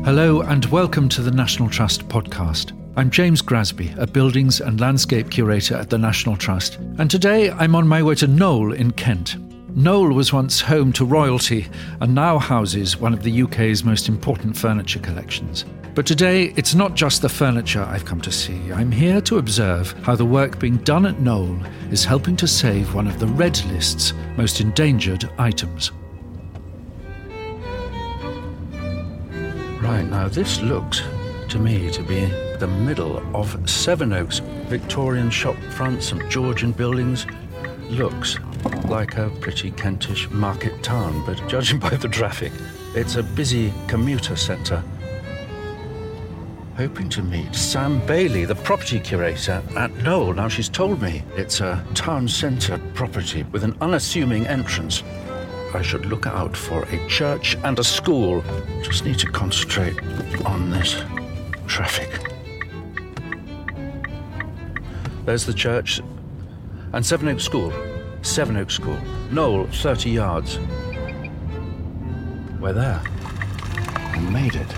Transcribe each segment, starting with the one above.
Hello and welcome to the National Trust podcast. I'm James Grasby, a Buildings and Landscape Curator at the National Trust, and today I'm on my way to Knowle in Kent. Knowle was once home to royalty and now houses one of the UK's most important furniture collections. But today, it's not just the furniture I've come to see. I'm here to observe how the work being done at Knowle is helping to save one of the Red List's most endangered items. Right, now this looks to me to be the middle of Sevenoaks. Victorian shop front, some Georgian buildings. Looks like a pretty Kentish market town, but judging by the traffic, it's a busy commuter centre. Hoping to meet Sam Bailey, the property curator at Knowle. Now, she's told me it's a town centre property with an unassuming entrance. I should look out for a church and a school. Just need to concentrate on this traffic. There's the church and Sevenoaks School. Sevenoaks School. Knowle, 30 yards. We're there. We made it.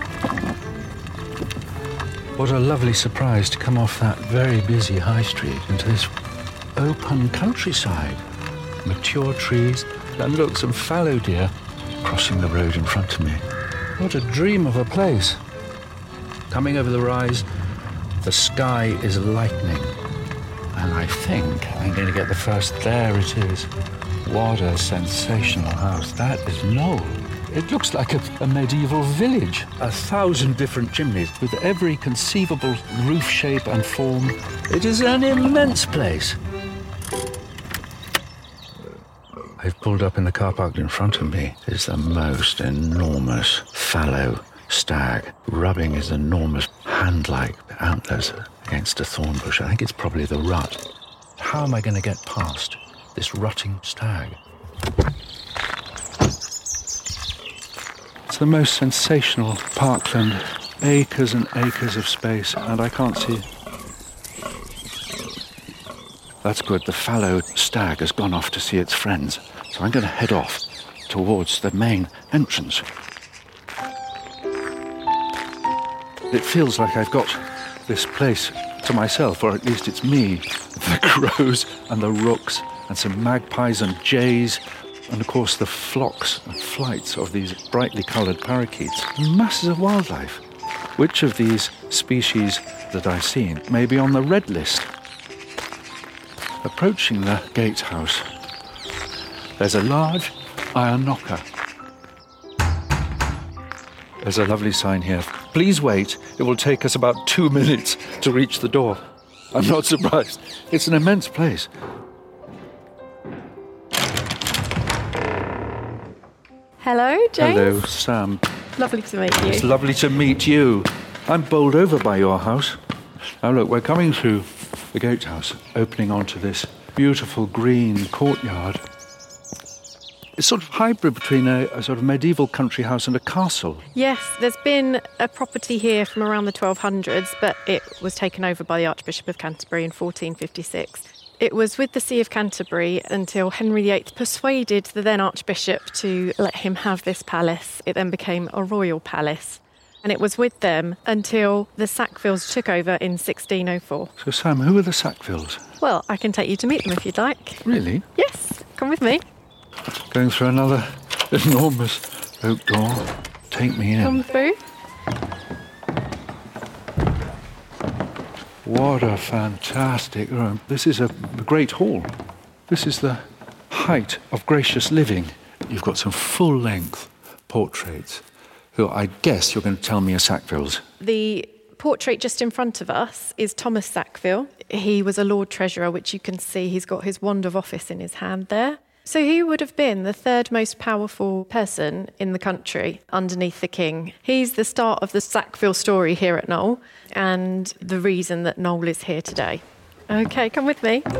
What a lovely surprise to come off that very busy high street into this open countryside. Mature trees, and look, some fallow deer crossing the road in front of me. What a dream of a place. Coming over the rise, the sky is lightening. And I think I'm going to get the first. There it is. What a sensational house. That is Knowle. It looks like a medieval village. 1,000 different chimneys with every conceivable roof shape and form. It is an immense place. I've pulled up in the car park in front of me. Is the most enormous fallow stag, rubbing his enormous hand-like antlers against a thorn bush. I think it's probably the rut. How am I going to get past this rutting stag? It's the most sensational parkland. Acres and acres of space, and I can't see. That's good. The fallow stag has gone off to see its friends, so I'm going to head off towards the main entrance. It feels like I've got this place to myself, or at least it's me. The crows and the rooks and some magpies and jays, and of course the flocks and flights of these brightly coloured parakeets. Masses of wildlife. Which of these species that I've seen may be on the red list? Approaching the gatehouse, there's a large iron knocker. There's a lovely sign here. Please wait. It will take us about 2 minutes to reach the door. I'm not surprised. It's an immense place. Hello, James. Hello, Sam. Lovely to meet you. It's lovely to meet you. I'm bowled over by your house. Now look, we're coming through the gatehouse, opening onto this beautiful green courtyard. It's sort of hybrid between a sort of medieval country house and a castle. Yes, there's been a property here from around the 1200s, but it was taken over by the Archbishop of Canterbury in 1456. It was with the See of Canterbury until Henry VIII persuaded the then Archbishop to let him have this palace. It then became a royal palace. And it was with them until the Sackvilles took over in 1604. So, Sam, who are the Sackvilles? Well, I can take you to meet them if you'd like. Really? Yes, come with me. Going through another enormous oak door. Take me in. Come through. What a fantastic room. This is a great hall. This is the height of gracious living. You've got some full-length portraits who I guess you're going to tell me are Sackvilles. The portrait just in front of us is Thomas Sackville. He was a Lord Treasurer, which you can see he's got his wand of office in his hand there. So he would have been the third most powerful person in the country underneath the king. He's the start of the Sackville story here at Knowle and the reason that Knowle is here today. Okay, come with me.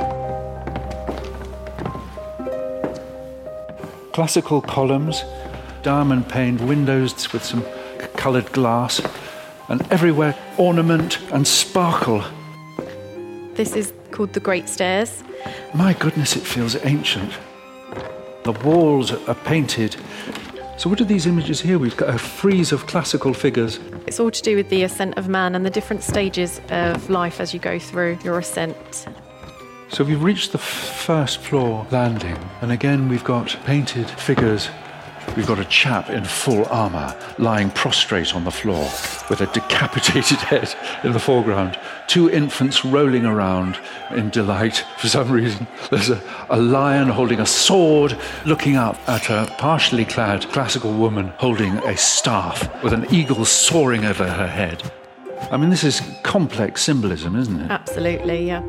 Classical columns, diamond-paned windows with some coloured glass, and everywhere ornament and sparkle. This is called the Great Stairs. My goodness, it feels ancient. The walls are painted So what are these images here? We've got a frieze of classical figures. It's all to do with the ascent of man and the different stages of life as you go through your ascent. So we've reached the first floor landing, and again we've got painted figures. We've got a chap in full armour lying prostrate on the floor with a decapitated head in the foreground. 2 infants rolling around in delight for some reason. There's a lion holding a sword, looking up at a partially clad classical woman holding a staff with an eagle soaring over her head. I mean, this is complex symbolism, isn't it? Absolutely, yeah.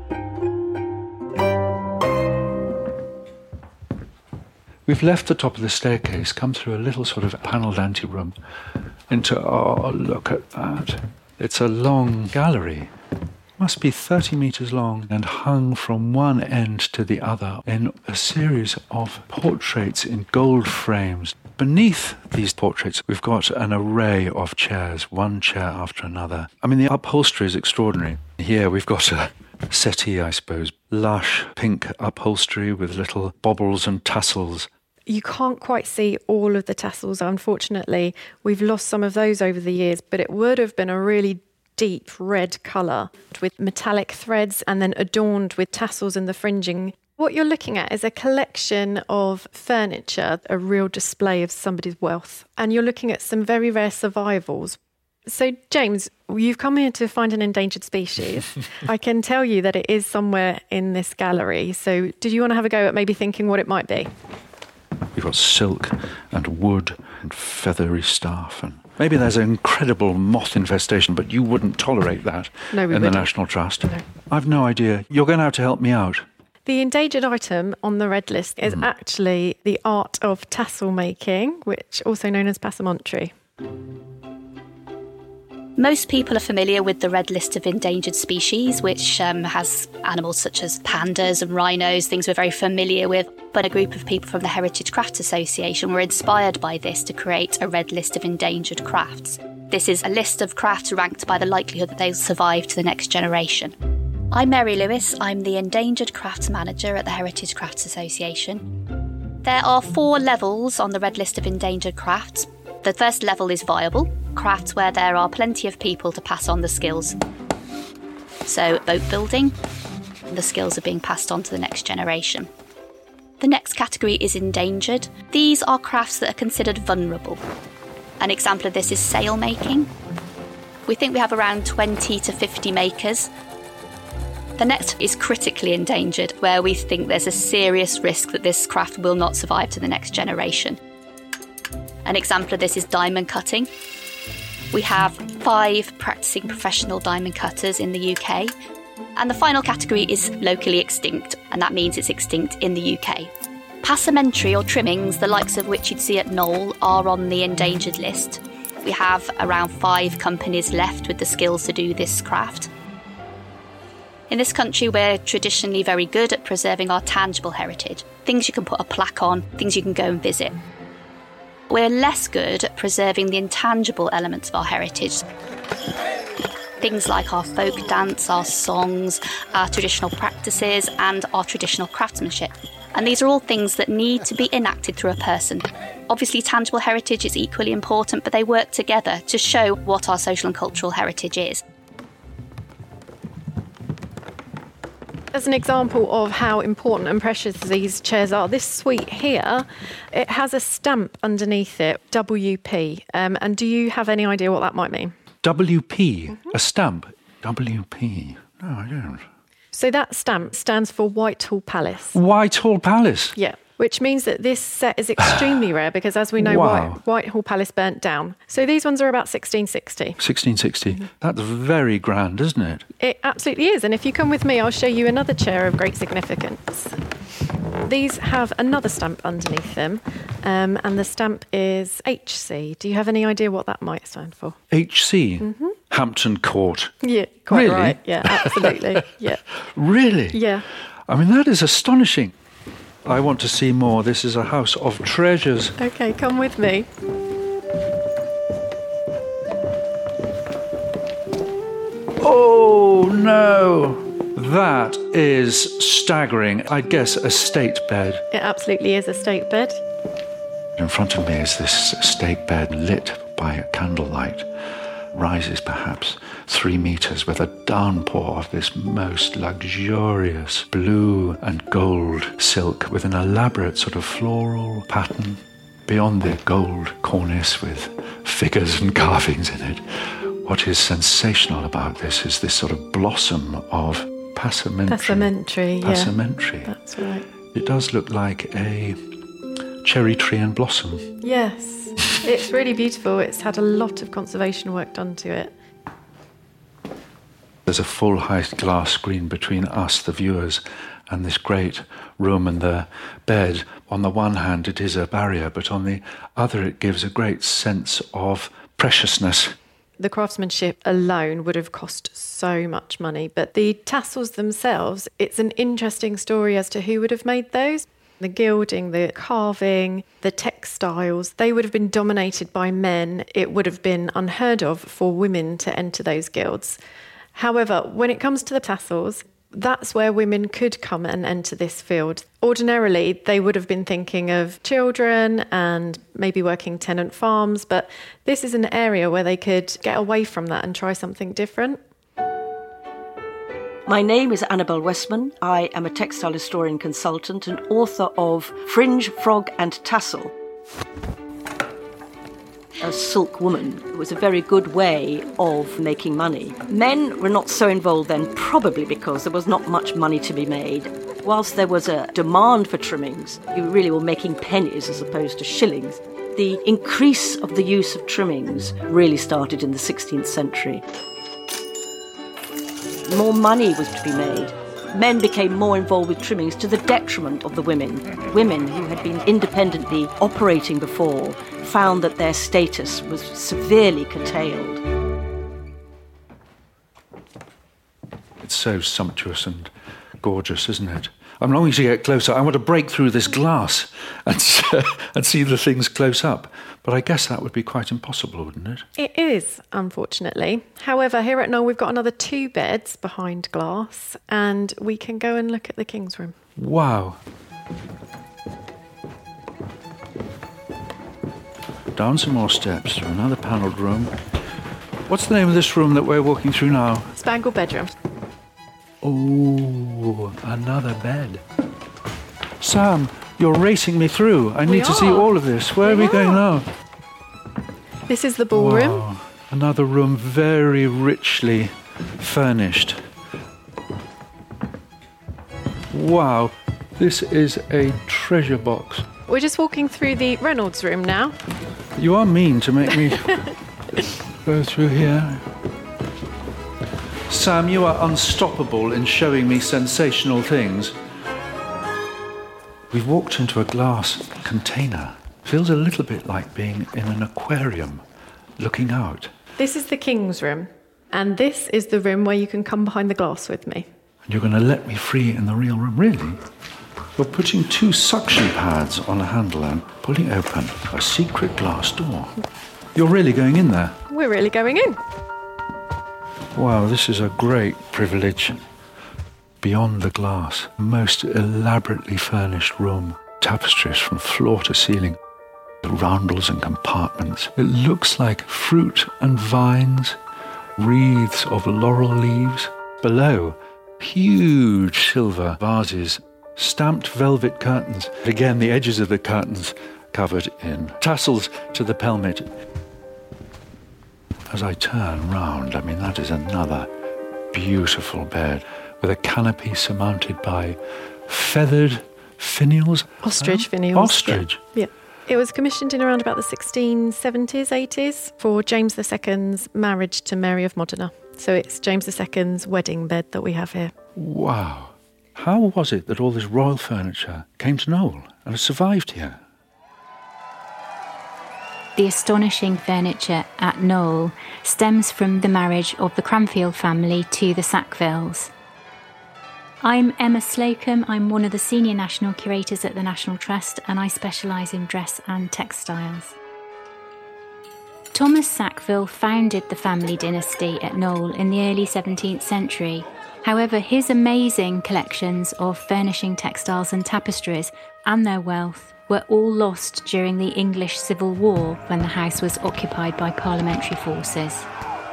We've left the top of the staircase, come through a little sort of panelled anteroom into, oh, look at that. It's a long gallery. Must be 30 metres long and hung from one end to the other in a series of portraits in gold frames. Beneath these portraits, we've got an array of chairs, one chair after another. I mean, the upholstery is extraordinary. Here we've got a settee, I suppose, lush pink upholstery with little baubles and tassels. You can't quite see all of the tassels, unfortunately. We've lost some of those over the years, but it would have been a really deep red colour with metallic threads and then adorned with tassels and the fringing. What you're looking at is a collection of furniture, a real display of somebody's wealth. And you're looking at some very rare survivals. So, James, you've come here to find an endangered species. I can tell you that it is somewhere in this gallery. So did you want to have a go at maybe thinking what it might be? We've got silk and wood and feathery stuff, and maybe there's an incredible moth infestation, but you wouldn't tolerate that in the National Trust. No. I've no idea. You're going to have to help me out. The endangered item on the red list is actually the art of tassel making, which also known as passementerie. Most people are familiar with the Red List of Endangered Species, which has animals such as pandas and rhinos, things we're very familiar with. But a group of people from the Heritage Crafts Association were inspired by this to create a Red List of Endangered Crafts. This is a list of crafts ranked by the likelihood that they'll survive to the next generation. I'm Mary Lewis. I'm the Endangered Crafts Manager at the Heritage Crafts Association. There are 4 levels on the Red List of Endangered Crafts. The first level is viable, crafts where there are plenty of people to pass on the skills. So boat building, the skills are being passed on to the next generation. The next category is endangered. These are crafts that are considered vulnerable. An example of this is sail making. We think we have around 20 to 50 makers. The next is critically endangered, where we think there's a serious risk that this craft will not survive to the next generation. An example of this is diamond cutting. We have 5 practicing professional diamond cutters in the UK. And the final category is locally extinct, and that means it's extinct in the UK. Passementerie or trimmings, the likes of which you'd see at Knoll, are on the endangered list. We have around 5 companies left with the skills to do this craft. In this country, we're traditionally very good at preserving our tangible heritage, things you can put a plaque on, things you can go and visit. We're less good at preserving the intangible elements of our heritage. Things like our folk dance, our songs, our traditional practices, and our traditional craftsmanship. And these are all things that need to be enacted through a person. Obviously, tangible heritage is equally important, but they work together to show what our social and cultural heritage is. As an example of how important and precious these chairs are, this suite here, it has a stamp underneath it, WP. And do you have any idea what that might mean? WP? A stamp? WP? No, I don't. So that stamp stands for Whitehall Palace. Whitehall Palace? Yeah. Which means that this set is extremely rare because, as we know, Whitehall Palace burnt down. So these ones are about 1660. 1660. Mm-hmm. That's very grand, isn't it? It absolutely is. And if you come with me, I'll show you another chair of great significance. These have another stamp underneath them, and the stamp is HC. Do you have any idea what that might stand for? HC? Mm-hmm. Hampton Court. Yeah, quite really? Right. Yeah, absolutely. Yeah. Really? Yeah. I mean, that is astonishing. I want to see more. This is a house of treasures. Okay, come with me. Oh, no. That is staggering. I guess a state bed. It absolutely is a state bed. In front of me is this stake bed lit by candlelight, rises perhaps 3 meters with a downpour of this most luxurious blue and gold silk with an elaborate sort of floral pattern. Beyond the gold cornice with figures and carvings in it, what is sensational about this is this sort of blossom of passementry. Passementary, yeah. That's right. It does look like a cherry tree in blossom. Yes, it's really beautiful. It's had a lot of conservation work done to it. There's a full-height glass screen between us, the viewers, and this great room and the bed. On the one hand, it is a barrier, but on the other, it gives a great sense of preciousness. The craftsmanship alone would have cost so much money, but the tassels themselves, it's an interesting story as to who would have made those. The gilding, the carving, the textiles, they would have been dominated by men. It would have been unheard of for women to enter those guilds. However, when it comes to the tassels, that's where women could come and enter this field. Ordinarily, they would have been thinking of children and maybe working tenant farms, but this is an area where they could get away from that and try something different. My name is Annabel Westman. I am a textile historian consultant and author of Fringe, Frog and Tassel. A silk woman was a very good way of making money. Men were not so involved then, probably because there was not much money to be made. Whilst there was a demand for trimmings, you really were making pennies as opposed to shillings. The increase of the use of trimmings really started in the 16th century. More money was to be made. Men became more involved with trimmings to the detriment of the women. Women who had been independently operating before found that their status was severely curtailed. It's so sumptuous and gorgeous, isn't it? I'm longing to get closer. I want to break through this glass and see the things close up. But I guess that would be quite impossible, wouldn't it? It is, unfortunately. However, here at Knoll, we've got another 2 beds behind glass, and we can go and look at the King's Room. Wow. Down some more steps to another panelled room. What's the name of this room that we're walking through now? Spangled bedroom. Oh, another bed. Sam, you're racing me through. I need to see all of this. Where are we going now? This is the ballroom. Wow. Another room very richly furnished. Wow, this is a treasure box. We're just walking through the Reynolds room now. You are mean to make me go through here. Sam, you are unstoppable in showing me sensational things. We've walked into a glass container. Feels a little bit like being in an aquarium, looking out. This is the King's Room, and this is the room where you can come behind the glass with me. And you're going to let me free in the real room, really? You're putting 2 suction pads on a handle and pulling open a secret glass door. You're really going in there? We're really going in. Wow, this is a great privilege. Beyond the glass, most elaborately furnished room. Tapestries from floor to ceiling. The roundels and compartments. It looks like fruit and vines. Wreaths of laurel leaves. Below, huge silver vases. Stamped velvet curtains. Again, the edges of the curtains covered in tassels to the pelmet. As I turn round, I mean, that is another beautiful bed with a canopy surmounted by feathered finials. Ostrich finials. Ostrich. Yeah. It was commissioned in around about the 1670s, 80s for James II's marriage to Mary of Modena. So it's James II's wedding bed that we have here. Wow. How was it that all this royal furniture came to Knoll and has survived here? The astonishing furniture at Knoll stems from the marriage of the Cranfield family to the Sackvilles. I'm Emma Slocum. I'm one of the senior national curators at the National Trust, and I specialise in dress and textiles. Thomas Sackville founded the family dynasty at Knoll in the early 17th century. However, his amazing collections of furnishing, textiles and tapestries and their wealth were all lost during the English Civil War when the house was occupied by parliamentary forces.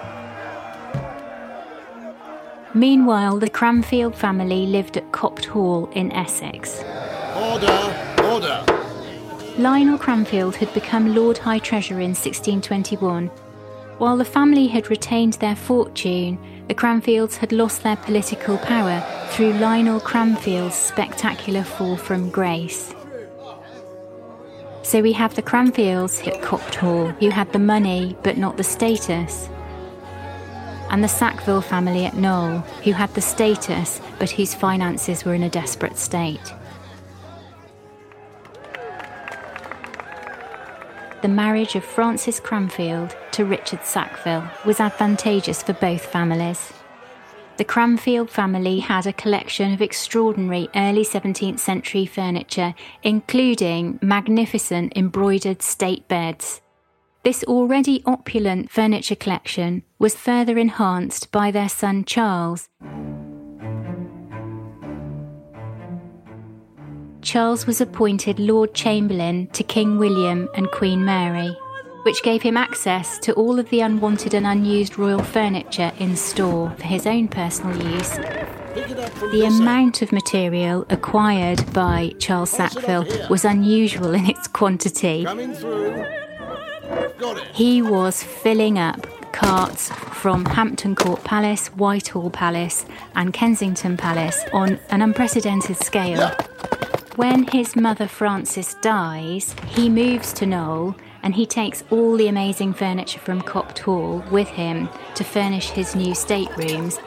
Meanwhile, the Cranfield family lived at Copt Hall in Essex. Order! Lionel Cranfield had become Lord High Treasurer in 1621. While the family had retained their fortune, the Cranfields had lost their political power through Lionel Cranfield's spectacular fall from grace. So we have the Cranfields at Copt Hall, who had the money but not the status, and the Sackville family at Knowle, who had the status but whose finances were in a desperate state. The marriage of Francis Cranfield to Richard Sackville was advantageous for both families. The Cranfield family had a collection of extraordinary early 17th century furniture, including magnificent embroidered state beds. This already opulent furniture collection was further enhanced by their son Charles. Charles was appointed Lord Chamberlain to King William and Queen Mary, which gave him access to all of the unwanted and unused royal furniture in store for his own personal use. The amount of material acquired by Charles Sackville was unusual in its quantity. He was filling up carts from Hampton Court Palace, Whitehall Palace and Kensington Palace on an unprecedented scale. When his mother Frances dies, he moves to Knowle and he takes all the amazing furniture from Copt Hall with him to furnish his new staterooms.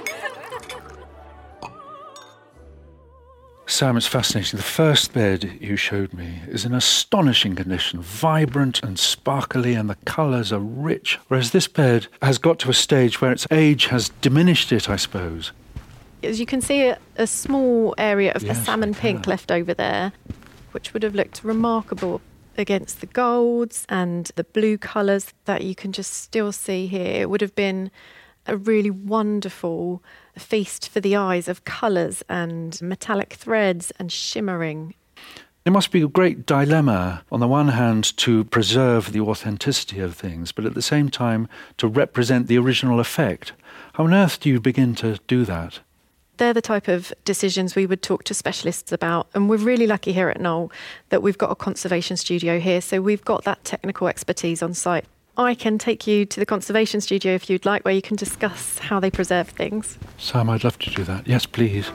Sam, it's fascinating. The first bed you showed me is in astonishing condition, vibrant and sparkly, and the colours are rich, whereas this bed has got to a stage where its age has diminished it, I suppose. As you can see, a small area of the salmon pink left over there, which would have looked remarkable against the golds and the blue colours that you can just still see here. It would have been a really wonderful feast for the eyes of colours and metallic threads and shimmering. It must be a great dilemma, on the one hand, to preserve the authenticity of things, but at the same time to represent the original effect. How on earth do you begin to do that? They're the type of decisions we would talk to specialists about. And we're really lucky here at Knowle that we've got a conservation studio here. So we've got that technical expertise on site. I can take you to the conservation studio if you'd like, where you can discuss how they preserve things. Sam, I'd love to do that. Yes, please.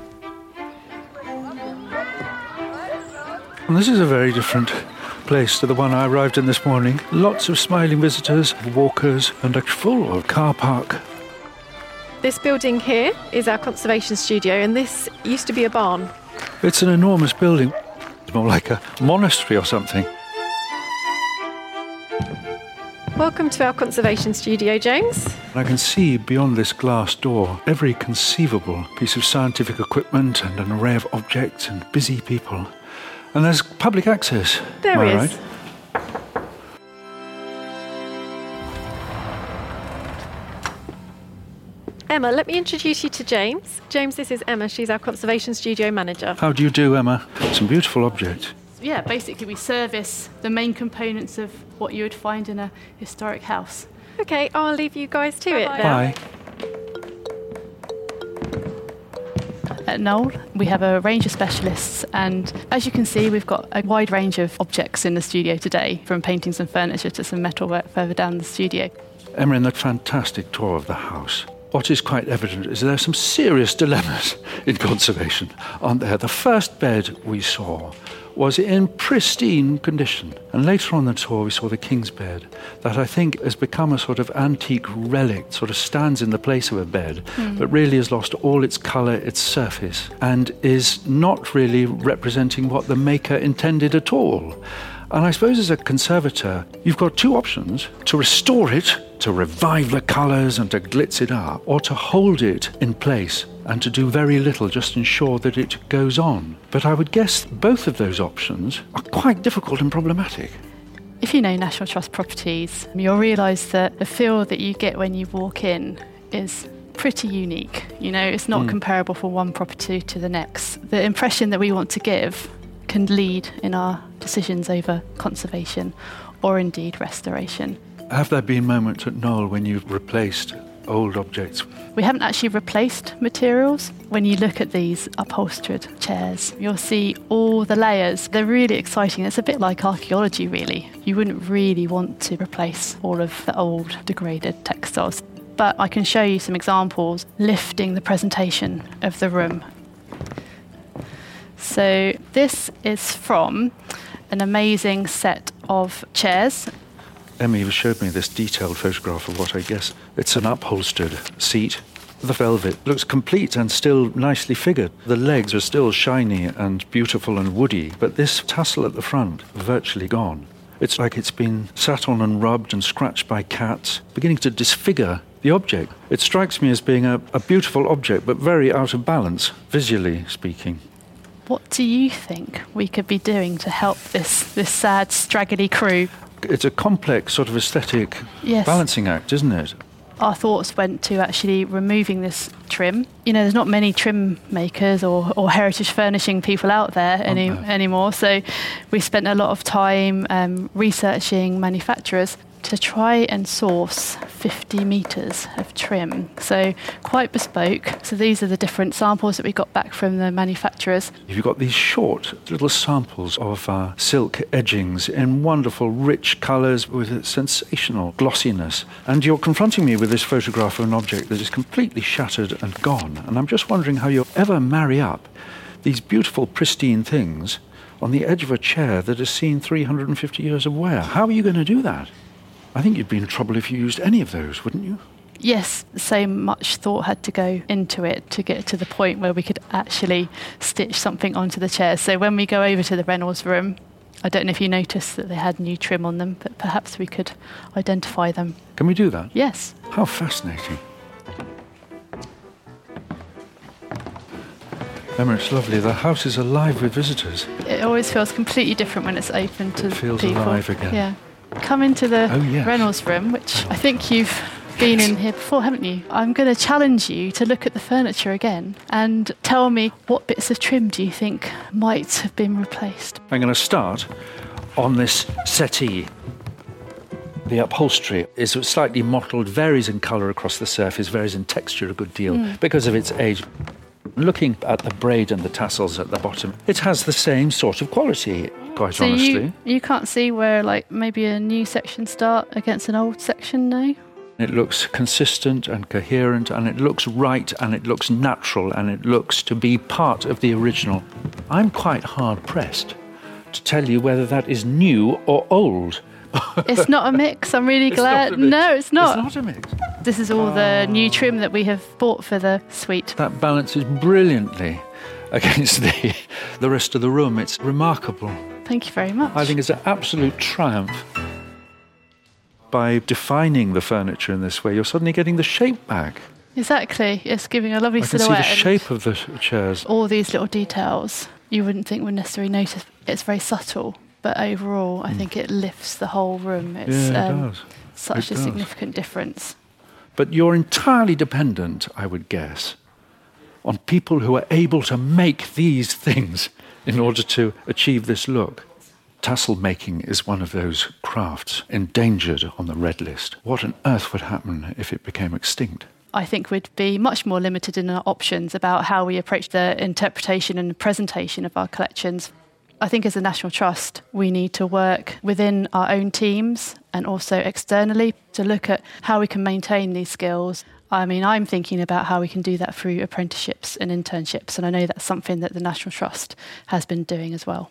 And this is a very different place to the one I arrived in this morning. Lots of smiling visitors, walkers, and a full car park. This building here is our conservation studio, and this used to be a barn. It's an enormous building. It's more like a monastery or something. Welcome to our conservation studio, James. I can see beyond this glass door every conceivable piece of scientific equipment and an array of objects and busy people. And there's public access. There Am I is. right? Emma, let me introduce you to James. James, this is Emma. She's our conservation studio manager. How do you do, Emma? Some beautiful objects. Yeah, basically we service the main components of what you would find in a historic house. Okay, I'll leave you guys to it then. Bye. At Knowle, we have a range of specialists, and as you can see, we've got a wide range of objects in the studio today, from paintings and furniture to some metalwork further down the studio. Emma, in that fantastic tour of the house, what is quite evident is there are some serious dilemmas in conservation, aren't there? The first bed we saw was in pristine condition. And later on the tour, we saw the King's bed that I think has become a sort of antique relic, sort of stands in the place of a bed, but really has lost all its colour, its surface, and is not really representing what the maker intended at all. And I suppose as a conservator, you've got two options: to restore it, to revive the colours and to glitz it up, or to hold it in place and to do very little, just ensure that it goes on. But I would guess both of those options are quite difficult and problematic. If you know National Trust properties, you'll realise that the feel that you get when you walk in is pretty unique. It's not comparable from one property to the next. The impression that we want to give can lead in our decisions over conservation or indeed restoration. Have there been moments at Knowle when you've replaced old objects? We haven't actually replaced materials. When you look at these upholstered chairs, you'll see all the layers. They're really exciting. It's a bit like archaeology, really. You wouldn't really want to replace all of the old degraded textiles. But I can show you some examples lifting the presentation of the room. So this is from an amazing set of chairs. Emmy showed me this detailed photograph of what I guess it's an upholstered seat. The velvet looks complete and still nicely figured. The legs are still shiny and beautiful and woody, but this tassel at the front, virtually gone. It's like it's been sat on and rubbed and scratched by cats, beginning to disfigure the object. It strikes me as being a beautiful object, but very out of balance, visually speaking. What do you think we could be doing to help this sad, straggly crew? It's a complex sort of aesthetic balancing act, isn't it? Our thoughts went to actually removing this trim. There's not many trim makers or heritage furnishing people out there anymore. So we spent a lot of time researching manufacturers to try and source 50 metres of trim. So quite bespoke. So these are the different samples that we got back from the manufacturers. You've got these short little samples of silk edgings in wonderful rich colours with a sensational glossiness. And you're confronting me with this photograph of an object that is completely shattered and gone. And I'm just wondering how you'll ever marry up these beautiful pristine things on the edge of a chair that has seen 350 years of wear. How are you going to do that? I think you'd be in trouble if you used any of those, wouldn't you? Yes, so much thought had to go into it to get to the point where we could actually stitch something onto the chair. So when we go over to the Reynolds room, I don't know if you noticed that they had new trim on them, but perhaps we could identify them. Can we do that? Yes. How fascinating. Emma, it's lovely. The house is alive with visitors. It always feels completely different when it's open to people. It feels alive again. Yeah. Come into the Reynolds room, which I think you've been in here before, haven't you? I'm going to challenge you to look at the furniture again and tell me what bits of trim do you think might have been replaced. I'm going to start on this settee. The upholstery is slightly mottled, varies in colour across the surface, varies in texture a good deal because of its age. Looking at the braid and the tassels at the bottom, it has the same sort of quality, quite honestly. You can't see where maybe a new section start against an old section, no? It looks consistent and coherent, and it looks right, and it looks natural, and it looks to be part of the original. I'm quite hard-pressed to tell you whether that is new or old. It's not a mix. I'm really glad. No, it's not. It's not a mix. This is all the new trim that we have bought for the suite. That balances brilliantly against the rest of the room. It's remarkable. Thank you very much. I think it's an absolute triumph. By defining the furniture in this way, you're suddenly getting the shape back. Exactly. It's giving a lovely silhouette. I can see the shape of the chairs. All these little details you wouldn't think would necessarily notice. It's very subtle. But overall, I think it lifts the whole room. It's it does. Such a significant difference. But you're entirely dependent, I would guess, on people who are able to make these things in order to achieve this look. Tassel making is one of those crafts endangered on the red list. What on earth would happen if it became extinct? I think we'd be much more limited in our options about how we approach the interpretation and presentation of our collections. I think as a National Trust, we need to work within our own teams and also externally to look at how we can maintain these skills. I mean, I'm thinking about how we can do that through apprenticeships and internships, and I know that's something that the National Trust has been doing as well.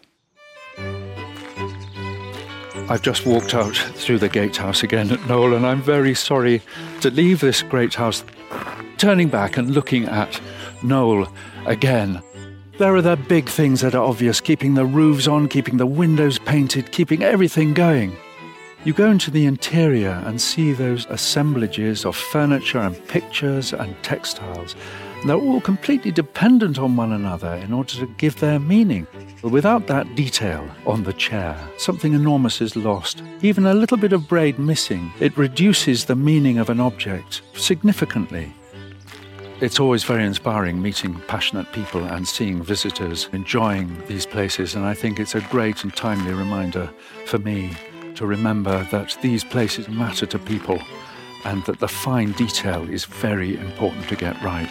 I've just walked out through the gatehouse again at Knowle, and I'm very sorry to leave this great house, turning back and looking at Knowle again. There are the big things that are obvious, keeping the roofs on, keeping the windows painted, keeping everything going. You go into the interior and see those assemblages of furniture and pictures and textiles. And they're all completely dependent on one another in order to give their meaning. But without that detail on the chair, something enormous is lost. Even a little bit of braid missing, it reduces the meaning of an object significantly. It's always very inspiring meeting passionate people and seeing visitors enjoying these places, and I think it's a great and timely reminder for me to remember that these places matter to people and that the fine detail is very important to get right.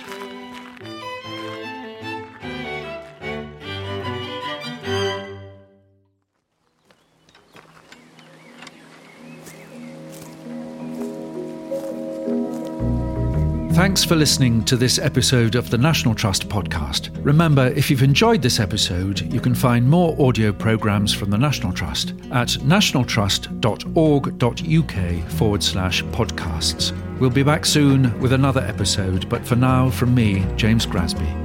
Thanks for listening to this episode of the National Trust podcast. Remember, if you've enjoyed this episode, you can find more audio programmes from the National Trust at nationaltrust.org.uk/podcasts. We'll be back soon with another episode, but for now, from me, James Grasby.